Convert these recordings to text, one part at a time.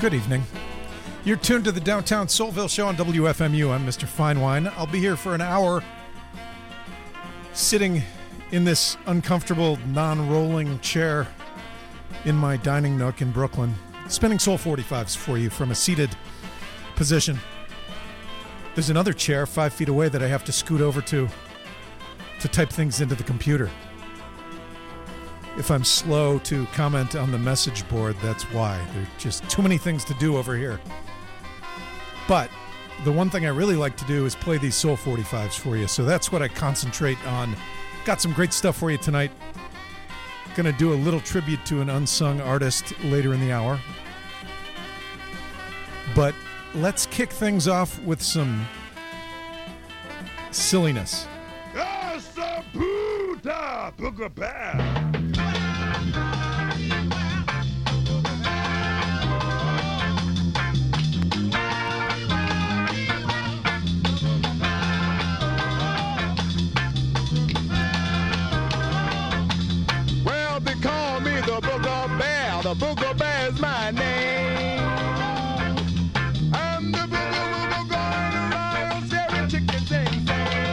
Good evening. You're tuned to the Downtown Soulville Show on WFMU. I'm Mr. Finewine. I'll be here for an hour sitting in this uncomfortable, non-rolling chair in my dining nook in Brooklyn, spinning Soul 45s for you from a seated position. There's another chair 5 feet away that I have to scoot over to type things into the computer. If I'm slow to comment on the message board, that's why. There are just too many things to do over here. But the one thing I really like to do is play these Soul 45s for you, so that's what I concentrate on. Got some great stuff for you tonight. Gonna do a little tribute to an unsung artist later in the hour. But let's kick things off with some silliness. Booger Bear. Well, they call me the Booger Bear. The Booger Bear is my name. I'm the Booger going around selling chickens and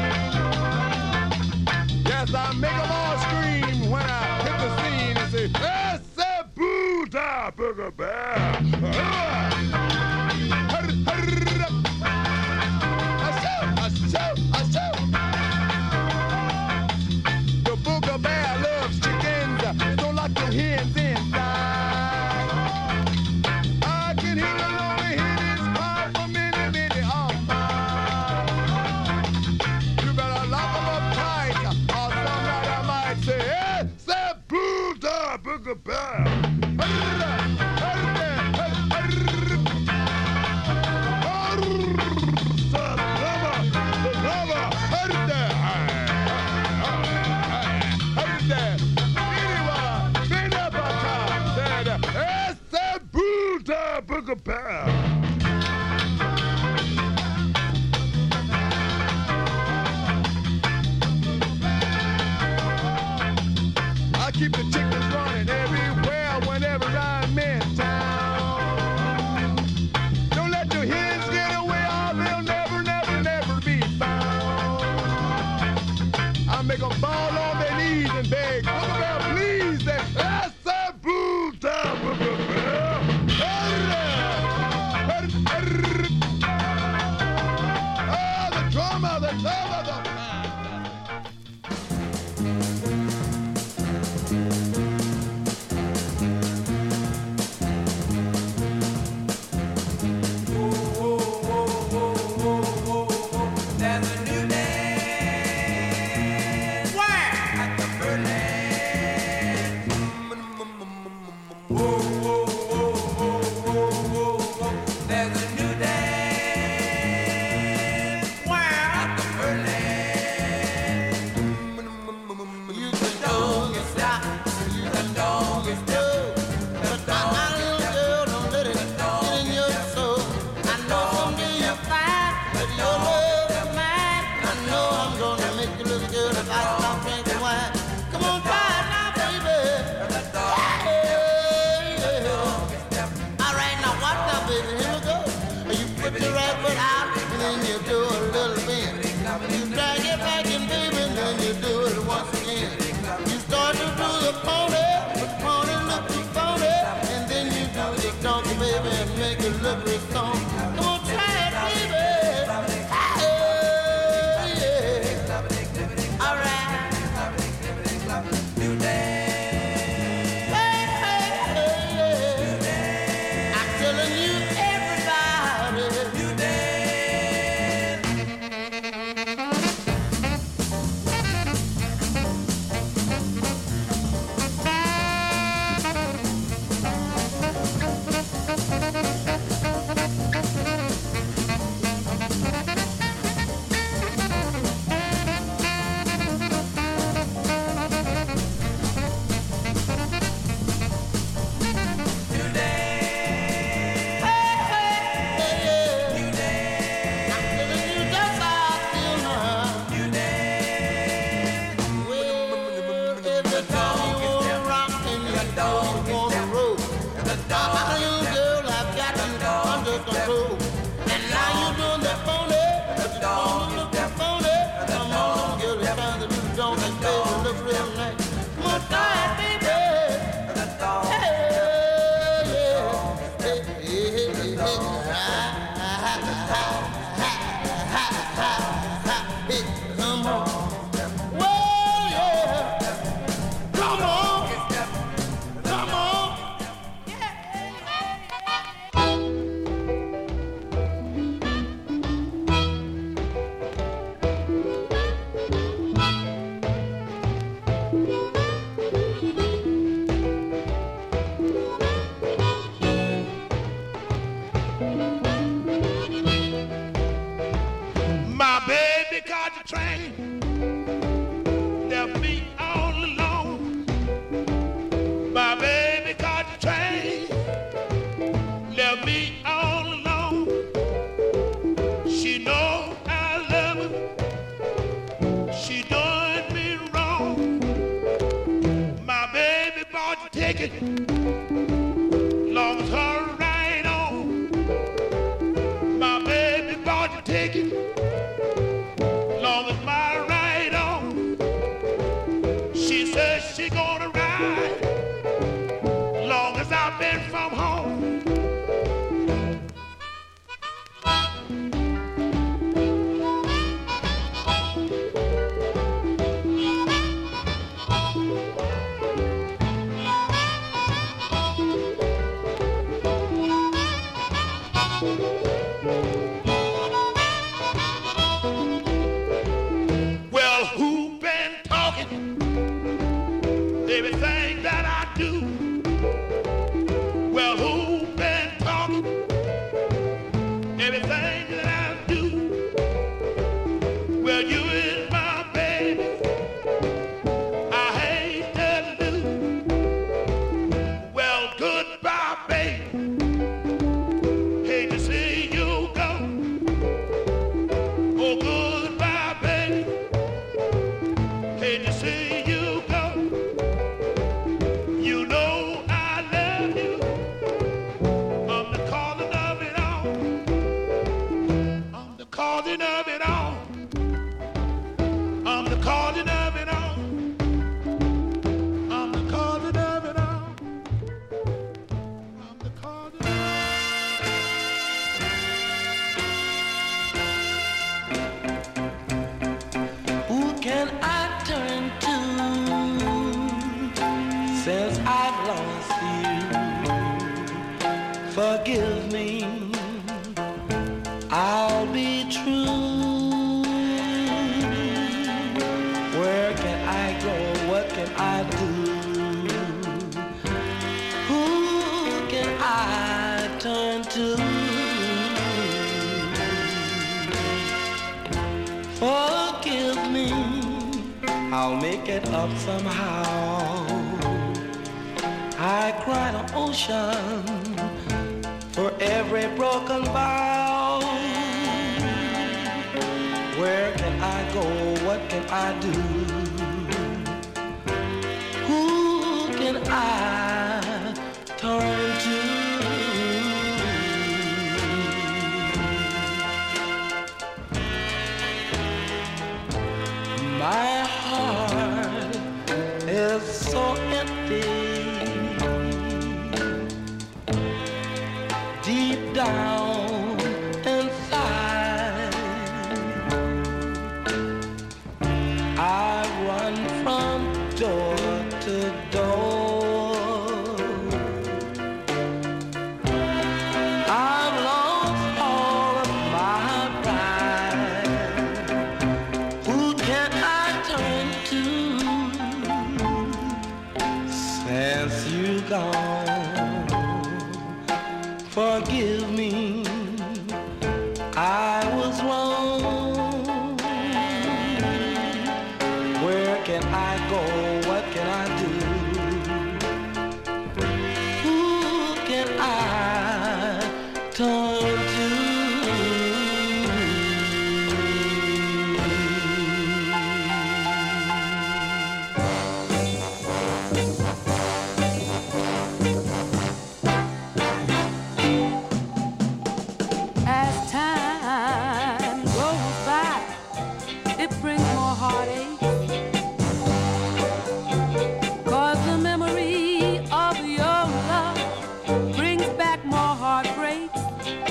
yes, I make them all scream when I hit the scene and say, "That's a Buddha Booger Bear." The Booger Bear loves chickens, don't like your hens inside. I can hear the lonely hens cry for many, many a mile. You better lock them up tight, or somebody might say, "Hey, say Buddha Booger Bear." Booger Bear. I keep the chickens running everywhere whenever I'm in town. Don't let the hens get away or they'll never, never, never be found. I make them fall on their knees and beg, "Booger Bear, please." That's a Buddha Booger Bear. There's a new day. Where? At the Berlin. train, left me all alone. My baby caught the train, left me all alone. She know I love her, she done me wrong. My baby bought the ticket, long as her ride on. My baby bought the ticket, long as my ride on. She says she gonna ride, long as I've been from home. Well, who been talking? Everything that I do. Well, who been talking? Everything that I do. Well, you is my baby. I hate to lose. Well, goodbye, baby. Hate to see you go. Oh, goodbye, baby. Hate to see you go. You know I love you. I'm the causing of it all. I'm the causing of it all. I'm the causing of it all. I'm the causing of it all. I'm the causing of it all. Who can I turn to since I've lost you? Forgive me, I'll be true. Where can I go? What can I do? Who can I turn to? Forgive me, I'll make it up somehow. I cried an ocean for every broken vow. Where can I go? What can I do? Who can I turn to? My heart is so empty. Deep down inside, I run from door to door. I've lost all of my pride. Who can I turn to since you gone? Forgive me, I was wrong. Where can I go? What can I do? Who can I turn to? As time goes by, it brings more heartache. 'Cause the memory of your love brings back more heartbreaks.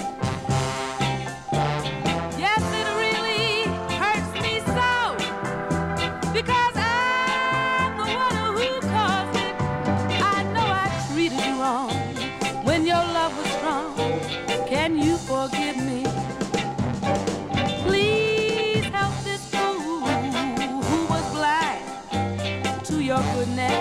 Yes, it really hurts me so, because I'm the one who caused it. I know I treated you wrong when your love was strong. Can you forgive me? Please help this fool who was blind to your goodness,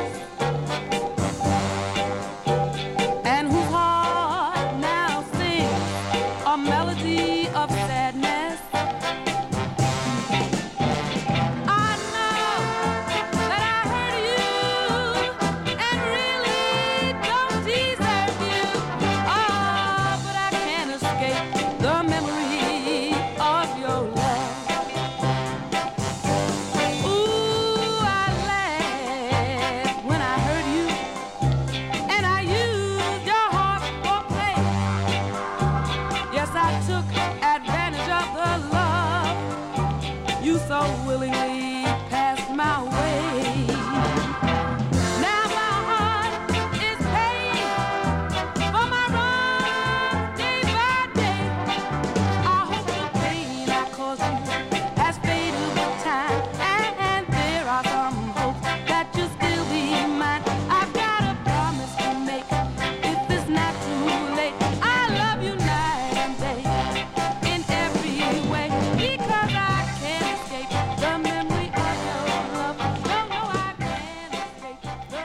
and whose heart now sings a melody of sadness. so willingly passed my way. Now my heart is paying for my wrong day by day. I hope the pain I caused you has faded with time, and there are some hopes that you'll still be mine. I've got a promise to make if it's not too late. I love you night and day in every way, because I can't escape the memory of your love. No, no, I can't escape the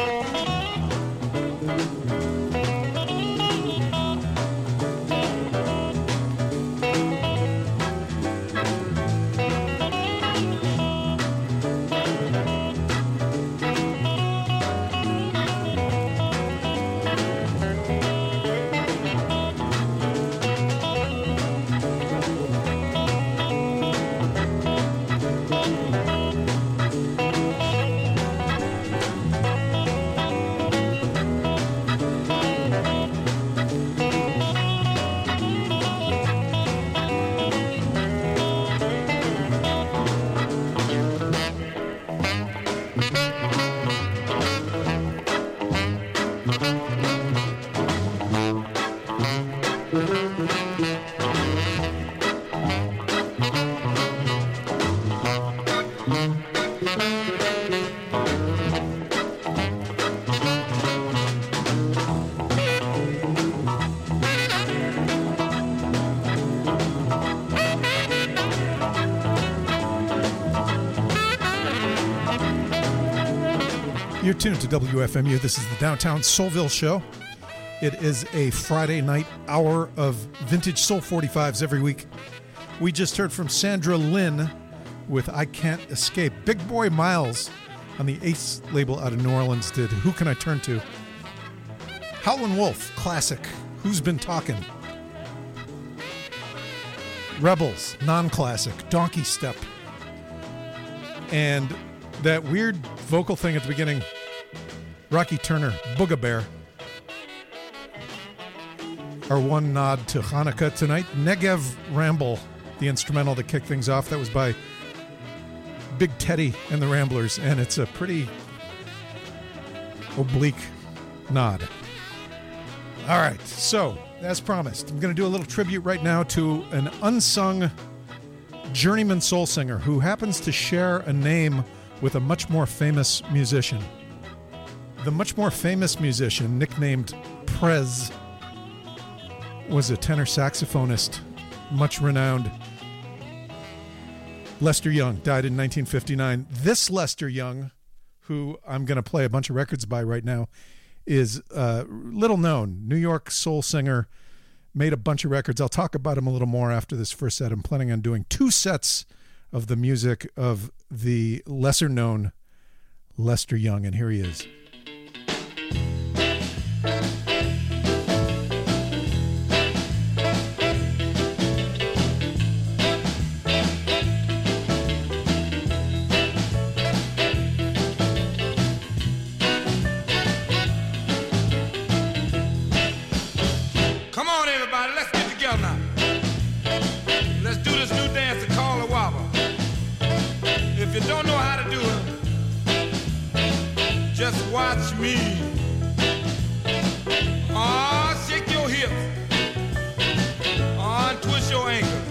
You're tuned to WFMU. This is the Downtown Soulville Show. It is a Friday night hour of vintage Soul 45s every week. We just heard from Sandra Lynn with I Can't Escape. Big Boy Miles on the Ace label out of New Orleans did Who Can I Turn To? Howlin' Wolf, classic. Who's Been Talking? Rebels, non-classic. Donkey Step. And that weird vocal thing at the beginning, Rocky Turner, Booga Bear. Our one nod to Hanukkah tonight, Negev Ramble, the instrumental that kicked things off. That was by Big Teddy and the Ramblers, and it's a pretty oblique nod. All right, so as promised, I'm going to do a little tribute right now to an unsung journeyman soul singer who happens to share a name with a much more famous musician. The much more famous musician, nicknamed Prez, was a tenor saxophonist, much renowned. Lester Young died in 1959. This Lester Young, who I'm going to play a bunch of records by right now, is little known. New York soul singer, made a bunch of records. I'll talk about him a little more after this first set. I'm planning on doing 2 sets of the music of the lesser known Lester Young, and here he is. Come on, everybody, let's get together now. Let's do this new dance to call a wobble. If you don't know how to do it, just watch me. Oh, shake your hips. Oh, and twist your ankle.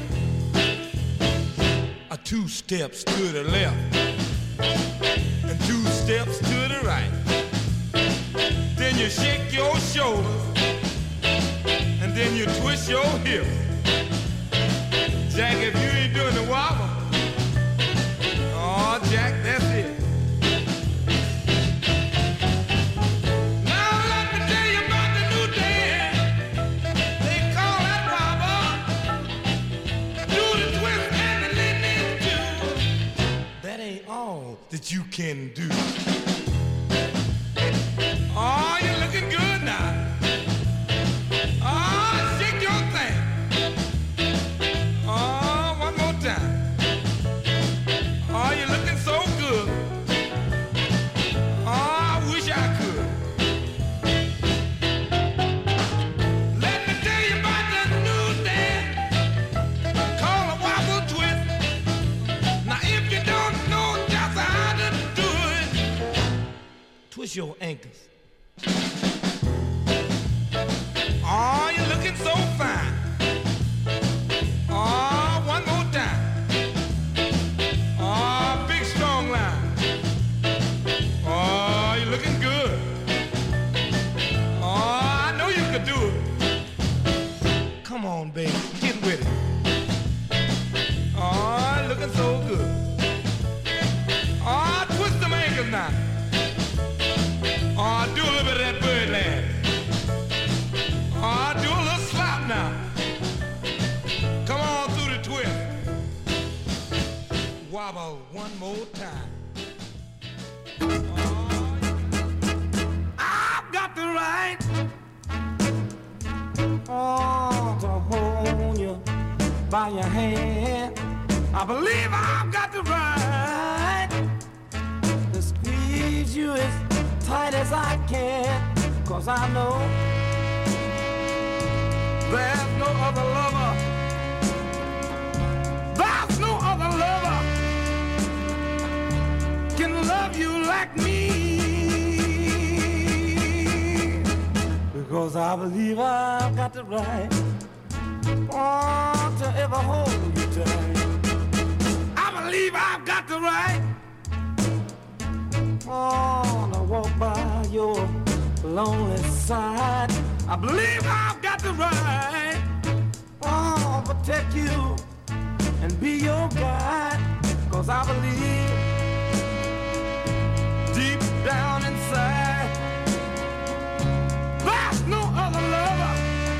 2 steps to the left and 2 steps to the right. Then you shake your shoulders and then you twist your hips. Jack, if you ain't doing the wobble, oh, Jack, that's it. Now let me tell you about the new dance. They call that wobble. Do the twist and the lean too. That ain't all that you can do. Oh, you're looking good now. Oh, shake your thing. Oh, one more time. Oh, you're looking so good. Oh, I wish I could. Let me tell you about the new dance called a wobble twist. Now twist your ankles. Oh, you're looking so fine. Oh, one more time. Oh, big strong line. Oh, you're looking good. Oh, I know you could do it. Come on, baby, get with it. Oh, looking so good. Oh, twist them ankles now. Oh, do a little bit of that birdland. Oh, do a little slap now. Come on through the twist. Wobble one more time. Oh, I've got the right to hold you by your hand. I believe I've got the right to squeeze you as tight as I can, 'cause I know there's no other lover. There's no other lover can love you like me, because I believe I've got the right to ever hold you tight. I believe I've got the right to walk by your lonely side. I believe I've got the right to protect you and be your guide, 'cause I believe deep down inside there's no other lover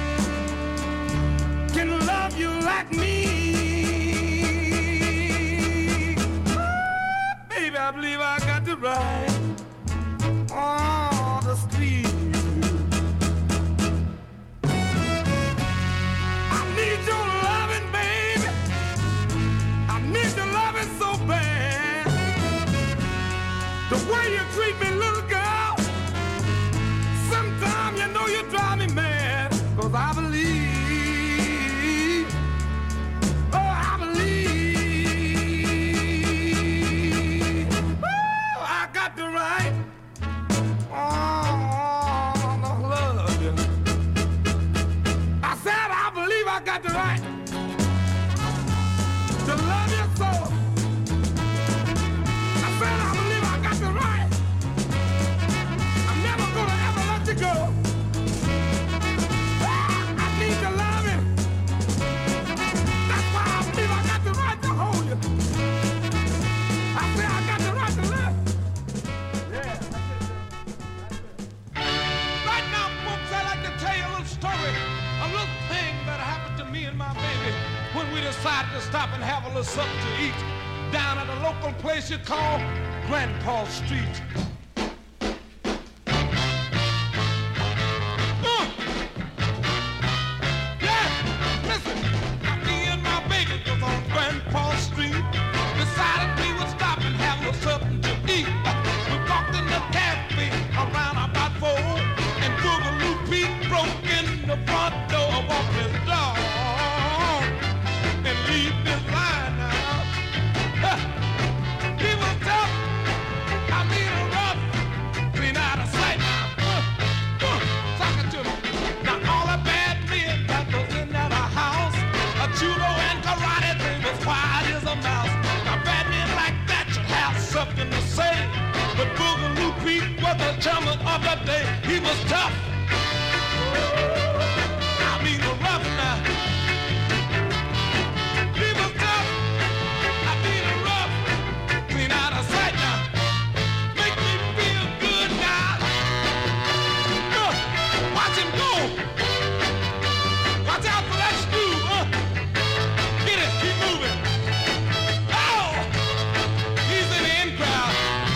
can love you like me. Baby, I believe I got the right to squeeze you. I need your loving, baby. I need your loving so bad. The way you treat me, little girl, sometimes you know you drive me mad, 'cause I believe, oh, I believe, oh, I got the right to love you. I said I believe I got the right to love you so. I said I believe I got the right. I'm never gonna ever let you go. I need your loving. That's why I believe I got the right to hold you. I said I got the right to live. Yeah. Right now, folks, I'd like to tell you a little story, a little thing that happened to me and my baby when we decided to stop and have a little something to eat down at a local place you call Grandpa Street. Yeah, listen, me and my baby was on Grandpa Street, decided we would stop and have a little something to eat. We walked in the cafe around about 4, and Boogaloo Pete broke in the front door, walked his dog, and leave his line out. He was tough, I mean rough, clean out of sight now. Talk it to me. Now all the bad men that was in that house, a judo and karate, they was quiet as a mouse. Now bad men like that should have something to say, but Boogaloo Pete was the chummer of the day. He was tough, I mean rough now. He was tough, I mean rough, clean out of sight now. Make me feel good now. Watch him go. Watch out for that screw. Get it, keep moving. Oh, he's in the in crowd.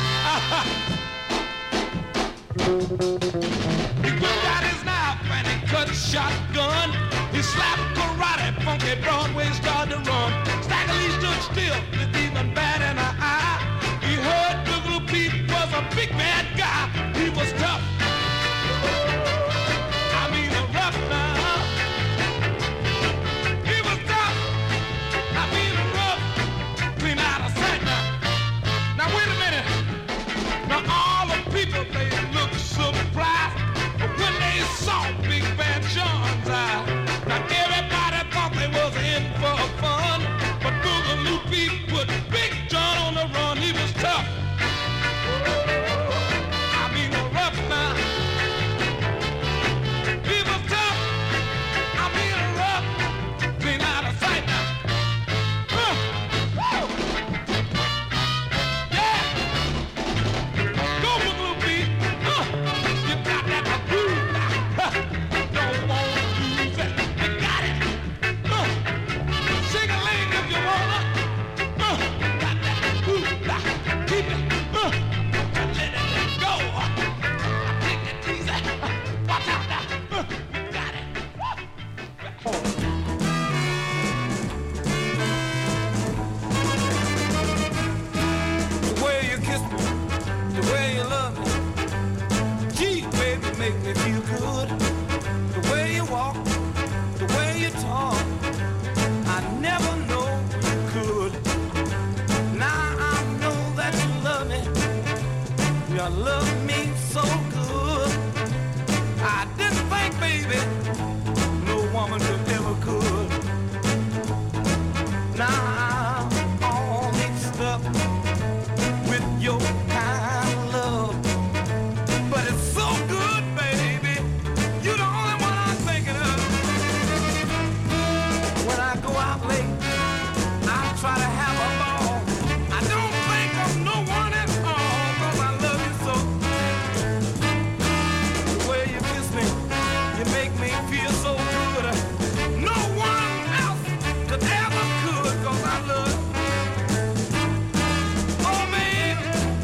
He whipped out his knife and he cut shotgun. He slapped karate, funky Broadway started to run. Stagger Lee stood still, didn't even bat an eye. He heard Boogaloo Pete was a big bad guy. He was tough, I mean rough now. He was tough, I mean rough, clean out of sight now. Now wait a minute. Now all the people they You love me so good. I didn't think, baby, no woman could ever could. Now I'm all mixed up with your kind of love. But it's so good, baby. You're the only one I'm thinking of. When I go out late, I try to have a ball. I don't think of no one at all, 'cause I love you so. The way you kiss me, you make me feel so good. No one else could ever could, 'cause I love you. Oh, man.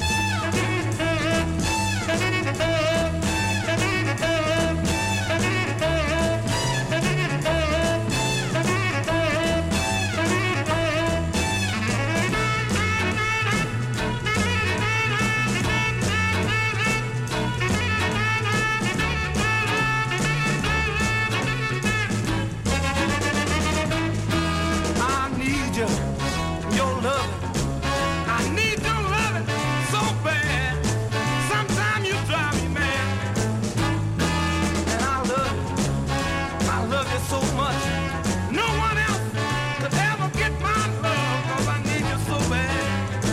I need you, your love. I need your loving so bad. Sometimes you drive me mad. And I love you so much. No one else could ever get my love, 'cause I need you so bad.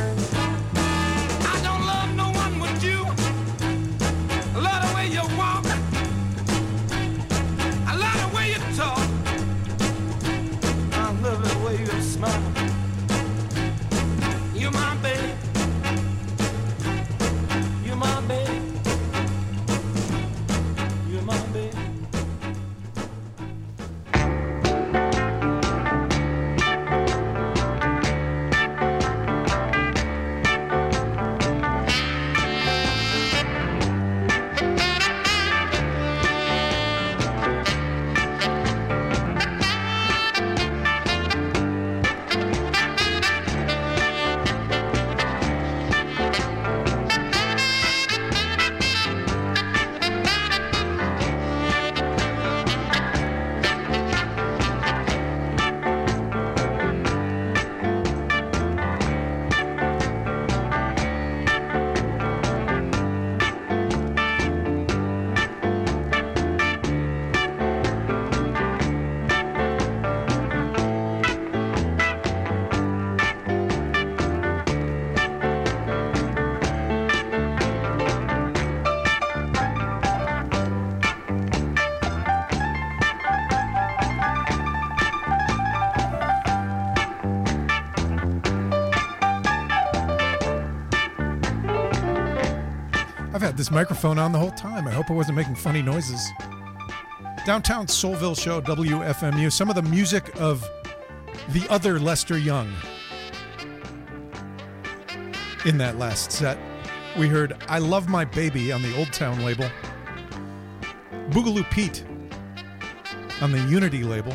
I don't love no one but you. I love the way you walk. I love the way you talk. I love the way you smile. You're my baby. You're my baby. You're my baby. I've had this microphone on the whole time. I hope I wasn't making funny noises. Downtown Soulville Show, WFMU. Some of the music of the other Lester Young. In that last set, we heard I Love My Baby on the Old Town label. Boogaloo Pete on the Unity label.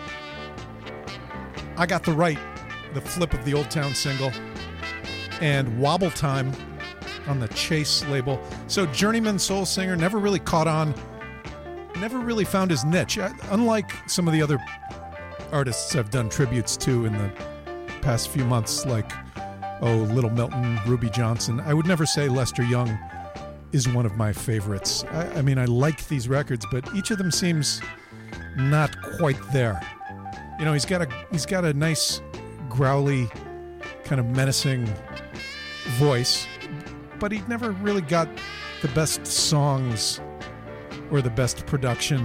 I Got the Right, the flip of the Old Town single. And Wobble Time on the Chase label. So journeyman soul singer, never really caught on, never really found his niche. Unlike some of the other artists I've done tributes to in the past few months, like, Little Milton, Ruby Johnson, I would never say Lester Young is one of my favorites. I mean, I like these records, but each of them seems not quite there. You know, he's got a nice, growly, kind of menacing voice, but he never really got the best songs or the best production.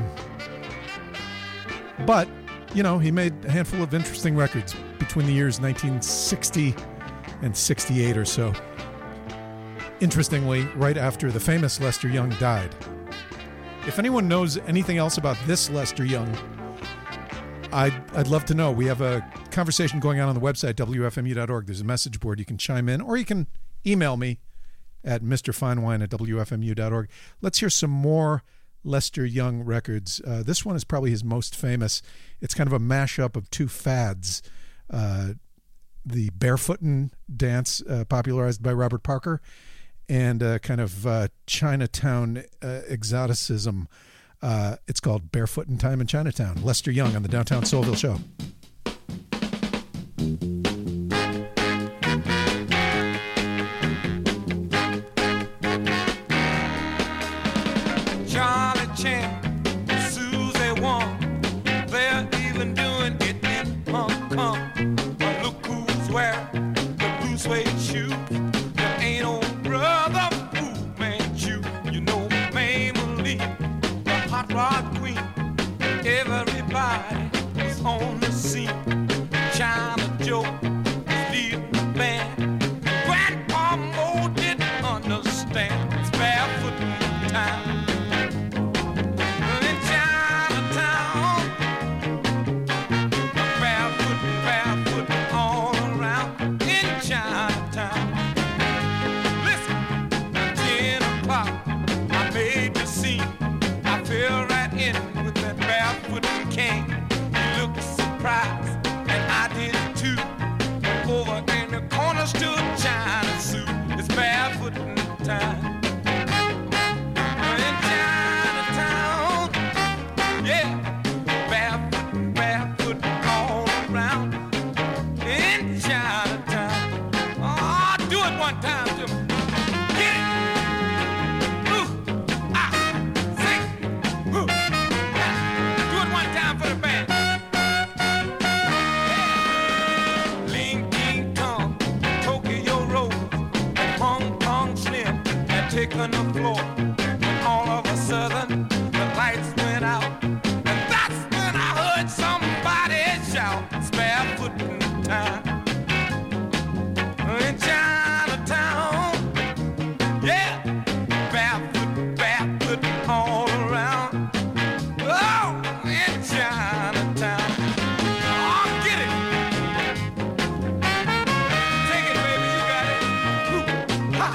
But, you know, he made a handful of interesting records between the years 1960 and 68 or so. Interestingly, right after the famous Lester Young died. If anyone knows anything else about this Lester Young, I'd love to know. We have a conversation going on the website, WFMU.org. There's a message board. You can chime in, or you can email me at mrfinewine@WFMU.org. Let's hear some more Lester Young records. This one is probably his most famous. It's kind of a mashup of two fads. The barefootin' dance popularized by Robert Parker, and kind of Chinatown exoticism. It's called Barefootin' Time in Chinatown. Lester Young on the Downtown Soulville Show. suede shoe. There ain't no brother Fu Manchu. You know Mamie, the hot rod queen. Everybody was on the scene. China Joe, Steve Band. Grandpa Mo didn't understand. It's barefoot time. In Chinatown, barefoot all around. In Chinatown, listen, 10 o'clock, I made the scene. I fell right in with that barefoot king. He looked surprised, and I did too. Over in the corner stood China Sue. It's barefoot time. In Chinatown, yeah, barefoot all around. In Chinatown, oh, do it one time, Jim. Get it. Ooh, ah, sing. Ooh, ah. Do it one time for the band. Ling King Kong, Tokyo Rose, and Hong Kong Slim had taken the floor. And all of a sudden, the lights went out. And that's when I heard somebody shout, it's barefoot time. In Chinatown, yeah, barefoot all around. Oh, in Chinatown. Oh, get it. Take it, baby, you got it. Ooh, ha,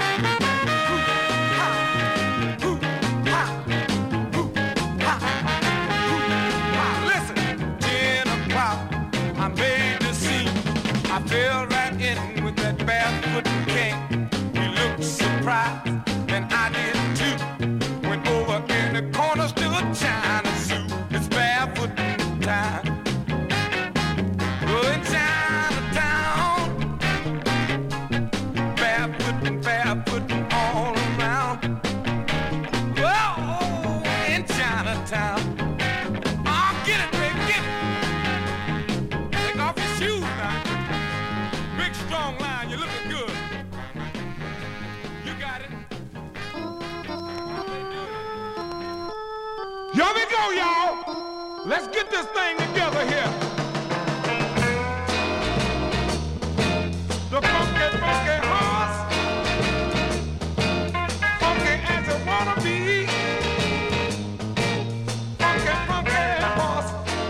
ooh, ha, ooh, ha, ooh, ha, ooh, ha. Listen, 10 o'clock, I made the scene. I fell right in with that barefoot king. He looked surprised, and I did too. Went over in the corner, stood China Sue. It's barefoot time. Oh, in Chinatown, barefoot all around. Oh, in Chinatown. Oh, get it, baby, get it. Take off your shoes now. Big strong line, you're looking good. You got it. Here we go, y'all. Let's get this thing together here. The funky horse, funky as it wanna be. Funky horse,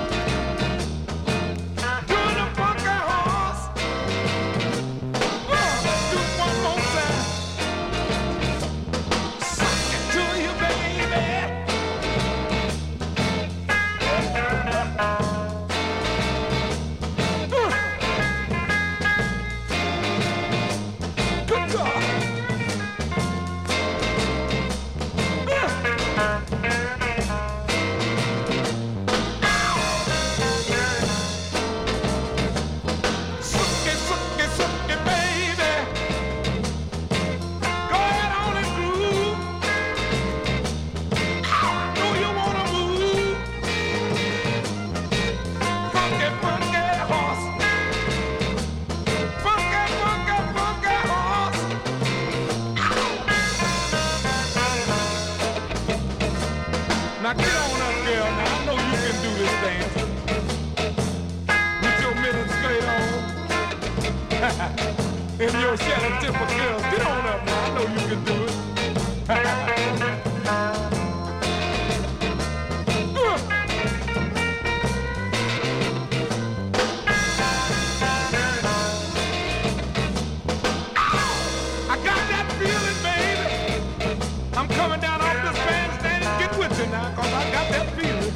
doing the funky horse. Let's do it one more time. Suck it to you, baby. Good God. Suck it, baby. Go ahead on and groove. I know you wanna move. Funky horse. Funky horse. Now get on up, girl. Now I know you can do this dance. With your middle skirt on. And your shadow tipper girls. Get on up now. I know you can do it. I got that feeling, baby. I'm coming down off this bandstand and get with you now, 'cause I got that feeling.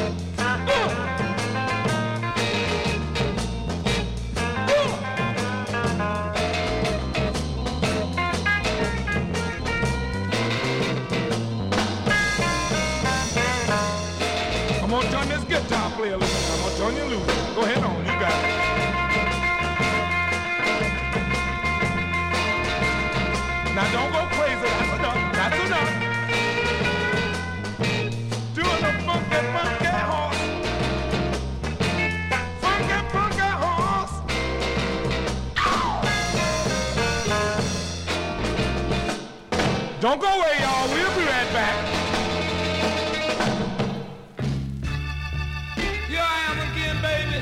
I'm gonna turn this guitar player loose. I'm gonna turn you loose. Go ahead on, you got it. Now don't go crazy. That's enough. That's enough. Doing the funky horse. Funky horse. Ow! Don't go away, y'all. We'll be right back. Here I am again, baby.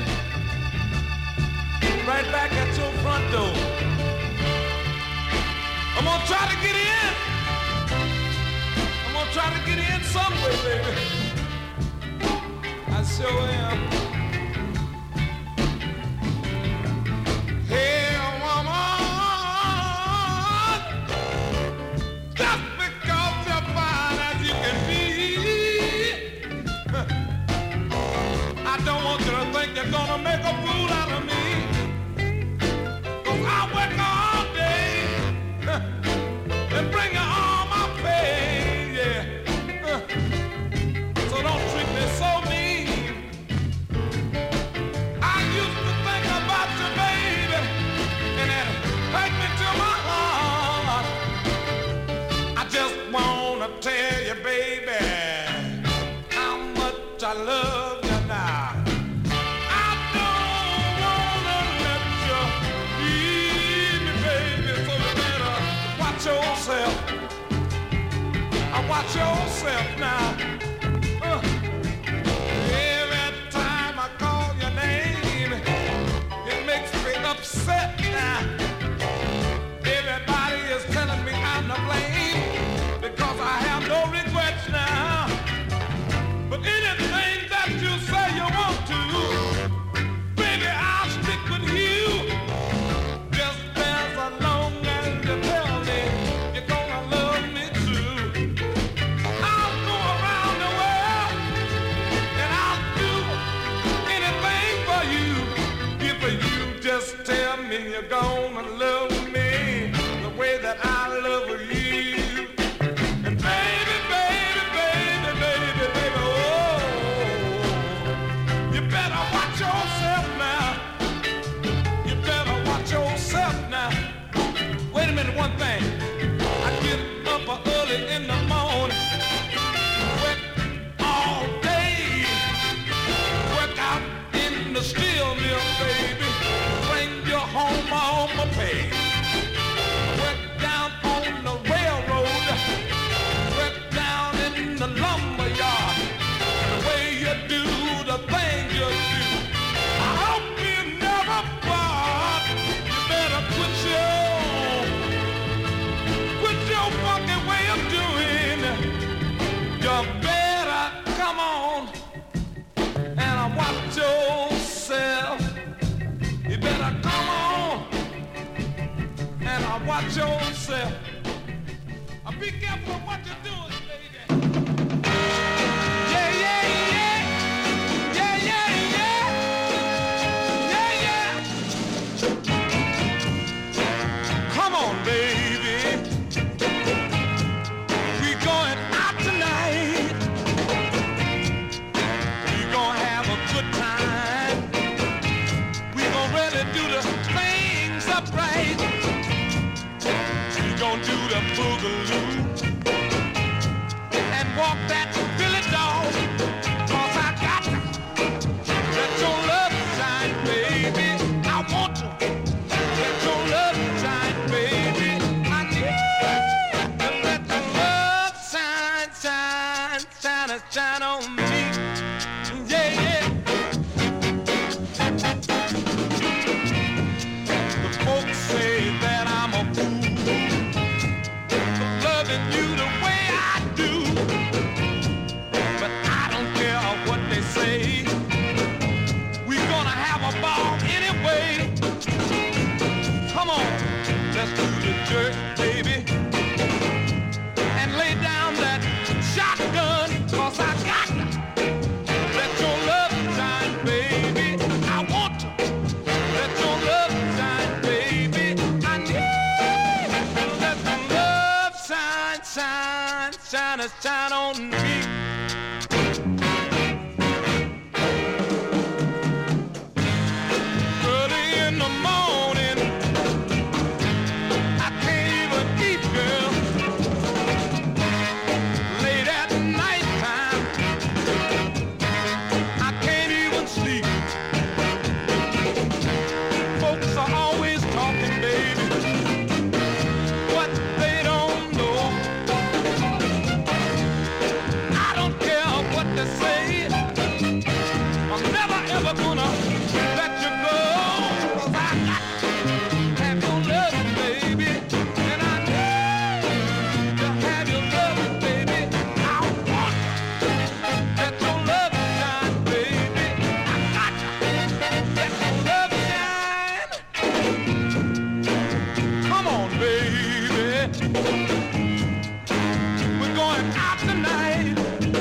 Right back at your front door. I'm gonna try to get in. I'm gonna try to get in some way, baby. I sure am. Hey, woman, just because you're fine as you can be, I don't want you to think you're gonna make a fool out of me. 'Cause I work all day and bring you all my pay, yeah. So don't treat me so mean. I used to think about you, baby, and it hurt me to my heart. I just wanna tell you, baby, how much I love you now. I don't wanna let you leave me, baby, so you better watch yourself. Watch yourself now. Every time I call your name, it makes me upset now. Everybody is telling me I'm to blame because I have no regrets now. But anything that you say you want to, baby, I'll stick with you. Just as long as you tell me you're gonna love me true. I'll go around the world and I'll do anything for you. If you just tell me you're gonna love me the way that I love you. And baby, baby, baby, baby, baby, oh, you better watch yourself now. You better watch yourself now. Wait a minute, one thing. I get up early in the morning, work all day, work out in the steel mill, baby, bring you home all my pay. Work down on the railroad, work down in the lumber yard, the way you do the thing you do. I hope you never part. You better quit your funky way of doing. You better come on and watch yourself. You better come on and watch yourself. Be careful what you're doing, baby. Yeah, yeah, yeah. Yeah, yeah, yeah. Yeah, yeah. Come on, baby. We going out tonight. We gonna have a good time. We gonna really do the things up right. We gonna do the boogaloo and walk that Billy dog. 'Cause I got to let your love shine, baby. I want to let your love shine, baby. I need to let your love shine, shine, shine, shine on me. Yeah, yeah. The folks say that I'm a fool for loving you the way I do. But I don't care what they say. We're gonna have a ball anyway. Come on, let's do the jerk, baby. And lay down that shotgun, 'cause I got to let your love shine, baby. I want to let your love shine, baby. I need to let your love shine, shine, shine, shine on me. Early in the morning, I can't even eat, girl. Late at nighttime, I can't even sleep. Folks are always talking, baby. What they don't know We're going out tonight.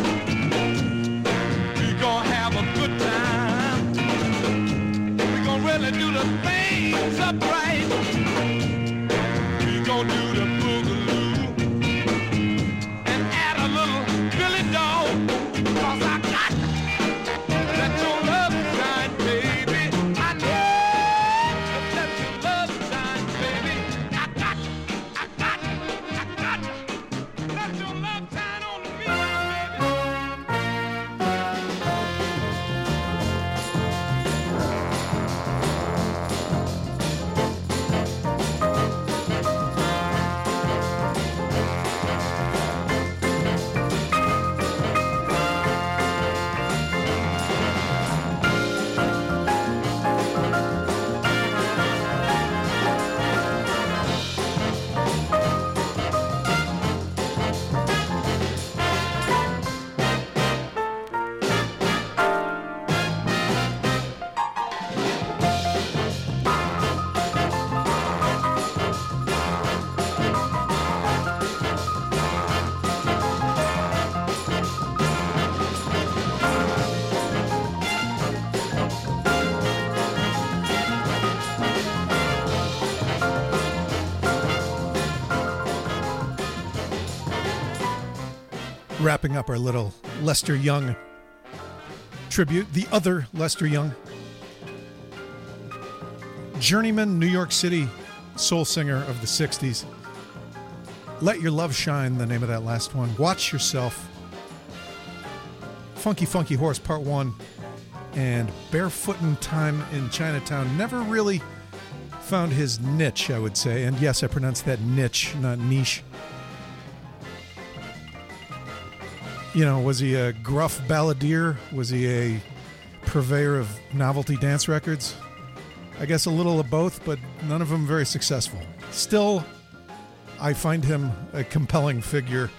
We're gonna have a good time. We're gonna really do the things upright. We're gonna do the boogaloo and add a little Billy Dog. 'Cause I got that your love shine, baby. I know that your love shine, baby. I got let your love shine on me, baby. Wrapping up our little Lester Young tribute, the other Lester Young, journeyman New York City soul singer of the 60s. Let Your Love Shine, the name of that last one. Watch Yourself, Funky Funky Horse Part 1, and Barefootin' Time in Chinatown. Never really found his niche, I would say. And yes, I pronounced that niche, not niche. You know, was he a gruff balladeer? Was he a purveyor of novelty dance records? I guess a little of both, but none of them very successful. Still, I find him a compelling figure.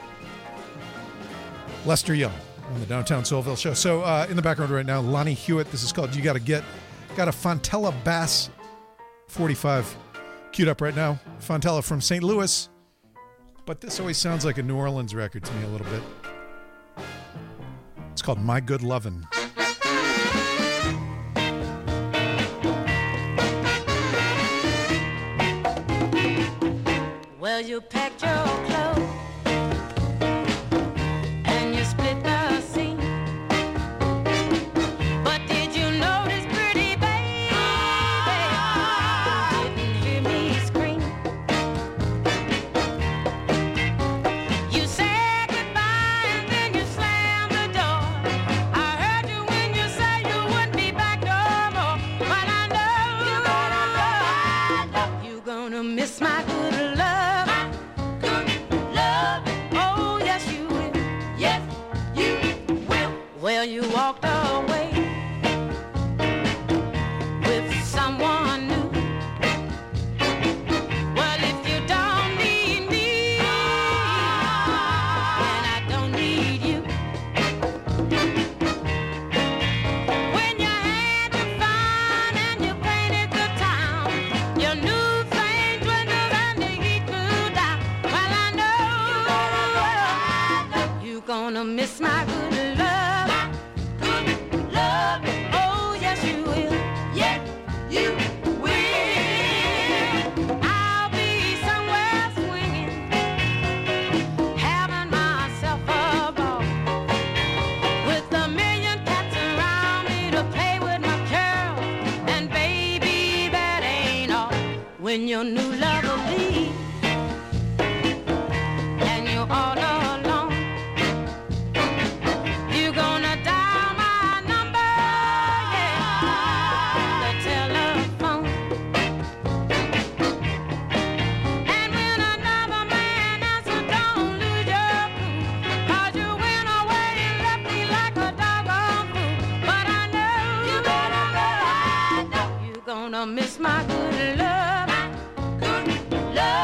Lester Young on the Downtown Soulville Show. So in the background right now, Lonnie Hewitt. This is called You Gotta Get. Got a Fontella Bass 45 queued up right now. Fontella from St. Louis. But this always sounds like a New Orleans record to me a little bit. It's called My Good Lovin'. Well, you packed your clothes and you split the scene. But did you notice, pretty baby, you didn't hear me scream? You said goodbye and then you slammed the door. I heard you when you said you wouldn't be back no more. But I know you're gonna miss my good love. Well, you walked away with someone new. Well, if you don't need me, and I don't need you. When you had the fun and you painted the town, your new flame dwindled and the heat blew down. Well, I know you're gonna miss my good love. When your new lover leaves and you're all alone, you're gonna dial my number, yeah, the telephone. And when another man answers, don't lose your cool, 'cause you went away and left me like a doggone fool. But I know you're gonna miss my good love. Love.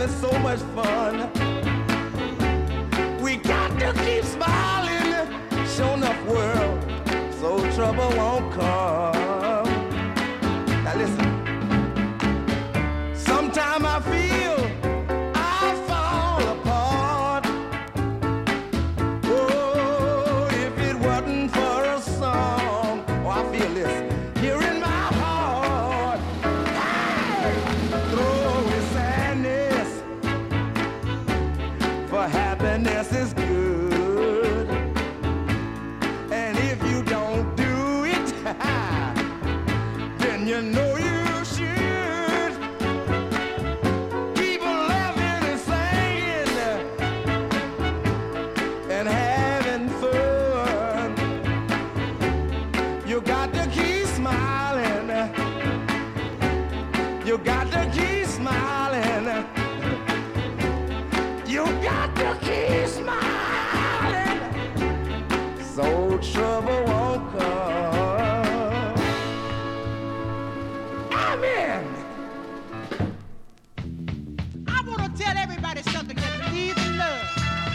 having so much fun. We got to keep smiling, show enough world, so trouble won't come. Now listen. Sometime I feel I fall apart. Oh, if it wasn't for a song. Oh, I feel this here in my heart. Hey! Throw away sadness, for happiness is good. And if you don't do it, then you know you should. Keep laughing and singing and having fun. You got to keep smiling. You got to keep smiling. You got to keep smiling, so trouble won't come. Amen. I want to tell everybody something that believes in love.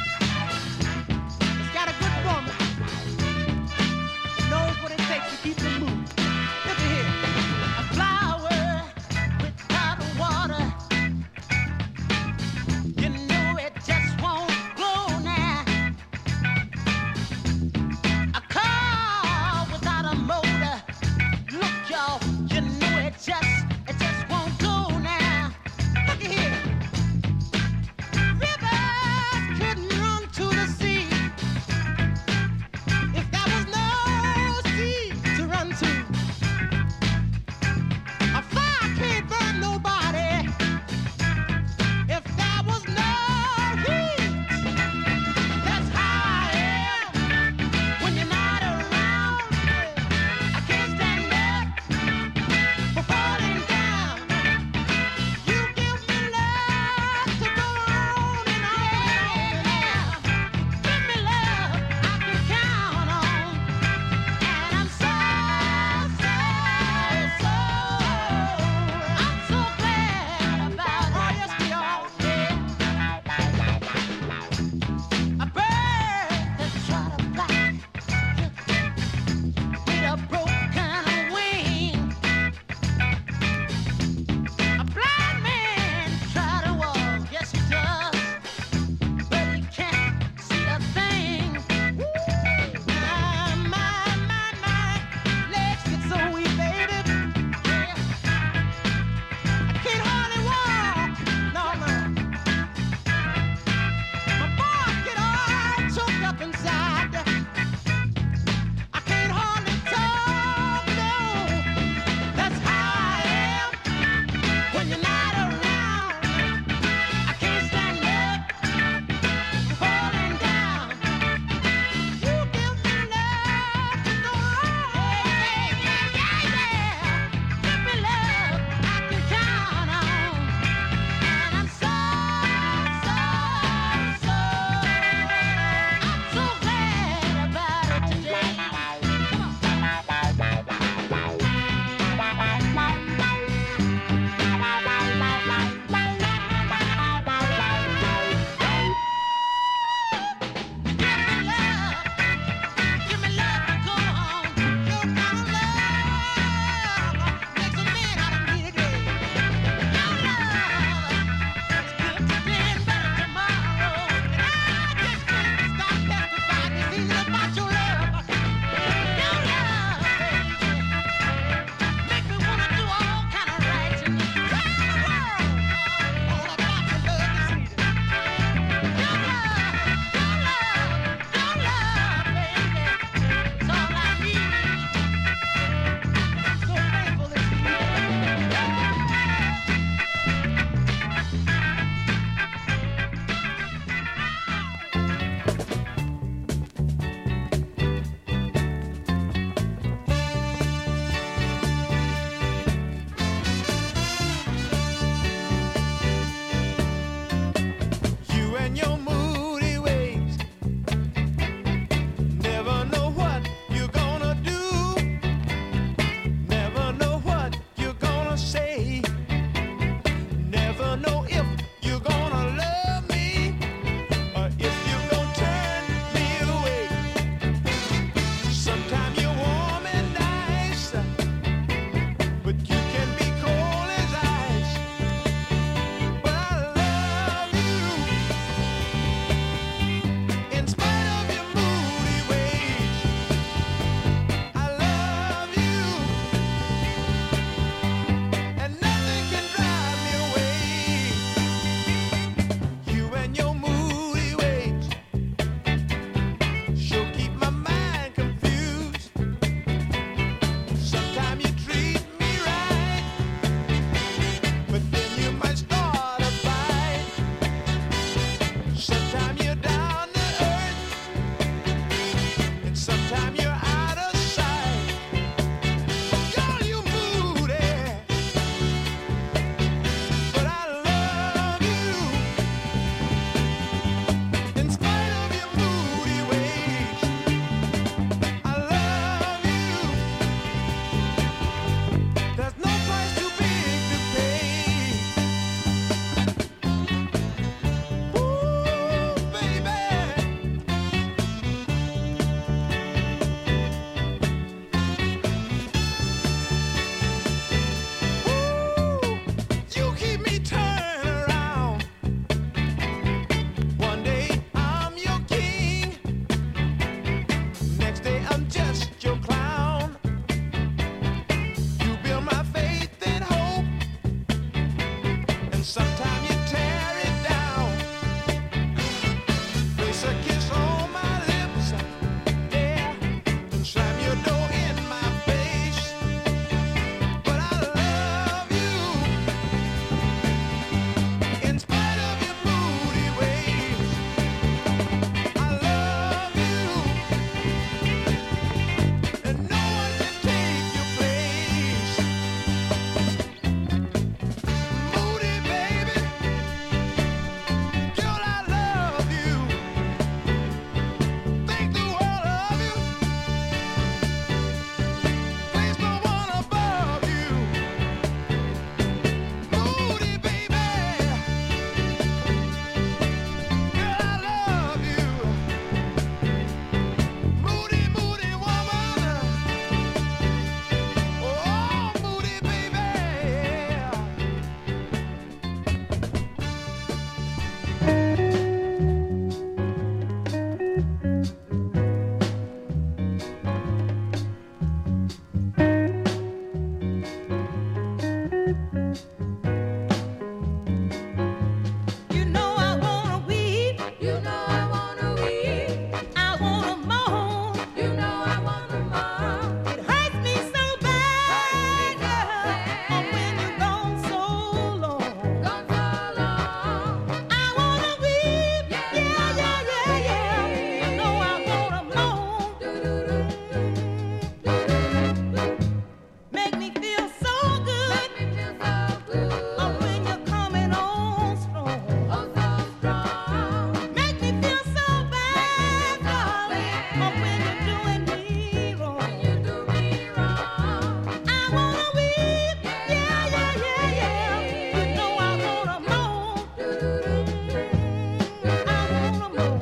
It's got a good woman. Knows what it takes to keep them moving. Look at here. A flower without water. You know it just won't grow now. A car You know I wanna weep. You know I wanna weep. I wanna moan. You know I wanna moan. It hurts me so bad, girl. When you're gone so long. Gone so long. I wanna weep. Yeah, yeah, yeah, yeah. You know I wanna moan. Make me feel so good. Make me feel so good. When you're coming on strong. Oh, so strong. Make me feel so bad, darling. When you're doing me wrong. When you do me wrong. I wanna weep. Yeah, yeah, yeah, yeah. You know I wanna moan. I wanna moan.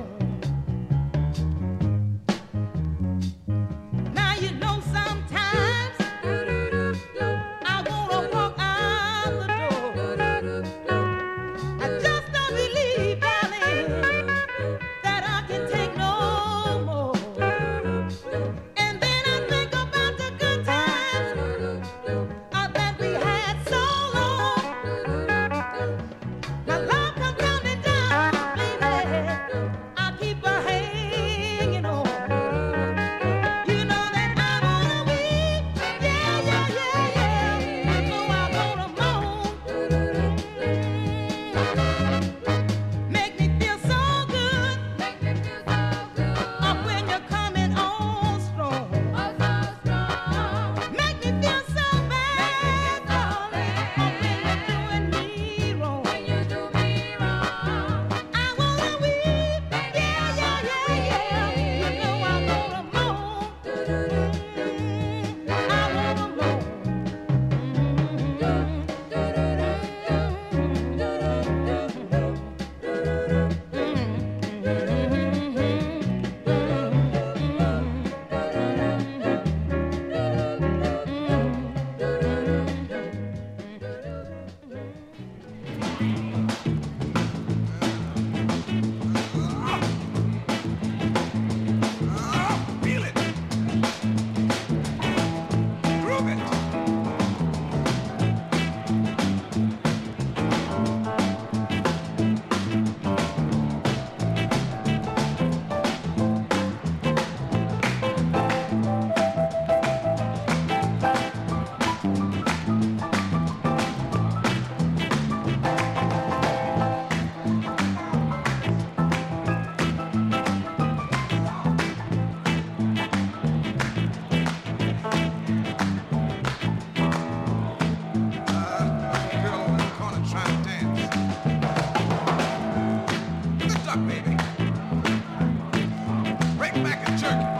Now you know sometimes I wanna walk out the door. I just don't believe, darling, that I can take no more. And then I think about the good times that we had so long. Now love comes coming down, baby. I keep a hanging on. You know that I wanna weep. Yeah, yeah, yeah, yeah. You know I wanna moan. Make me feel so good. Make me feel so good. When you're coming on strong. Oh, so strong. Make me feel so bad, darling. When you're doing me wrong. When you do me wrong. I wanna weep. Yeah, yeah, yeah, yeah. You know I wanna moan. I wanna moan. Feel it. Groove it. Girl in the corner trying to dance. Good luck, baby. Break back and jerk it.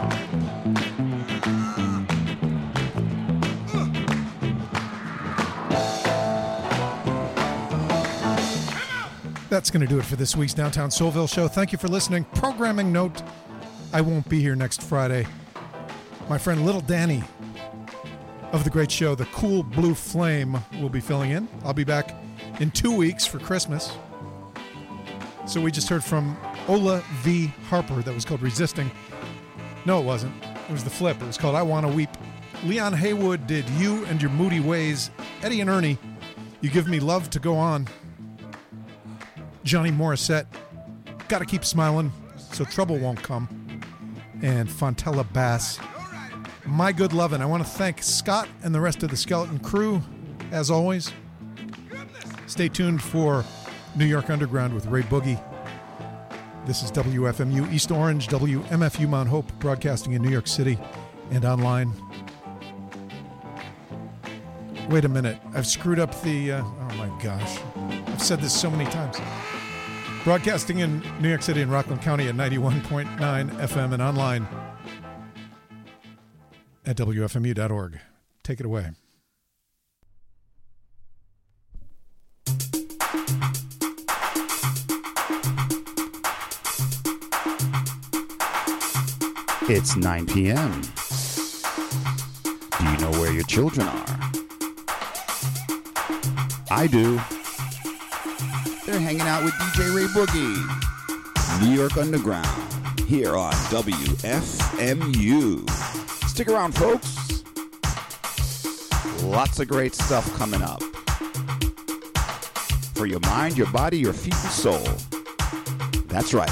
That's going to do it for this week's Downtown Soulville show. Thank you for listening. Programming note, I won't be here next Friday. My friend Little Danny of the great show, The Cool Blue Flame, will be filling in. I'll be back in 2 weeks for Christmas. So we just heard from Ola V. Harper. That was called Resisting. No, it wasn't. It was the flip. It was called I Wanna Weep. Leon Haywood did You and Your Moody Ways. Eddie and Ernie, You Give Me Love to Go On. Johnny Morissette, Gotta Keep Smiling So Trouble Won't Come. And Fontella Bass, My Good Lovin'. I want to thank Scott and the rest of the Skeleton Crew, as always. Stay tuned for New York Underground with Ray Boogie. This is WFMU East Orange, WMFU Mount Hope, broadcasting in New York City and online. Wait a minute. I've screwed up the... oh my gosh. I've said this so many times. Broadcasting in New York City and Rockland County at 91.9 FM and online at WFMU.org. Take it away. It's 9 p.m. Do you know where your children are? I do. They're hanging out with DJ Ray Boogie. New York Underground, here on WFMU. Stick around, folks. Lots of great stuff coming up. for your mind, your body, your feet, and soul. That's right.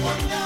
California.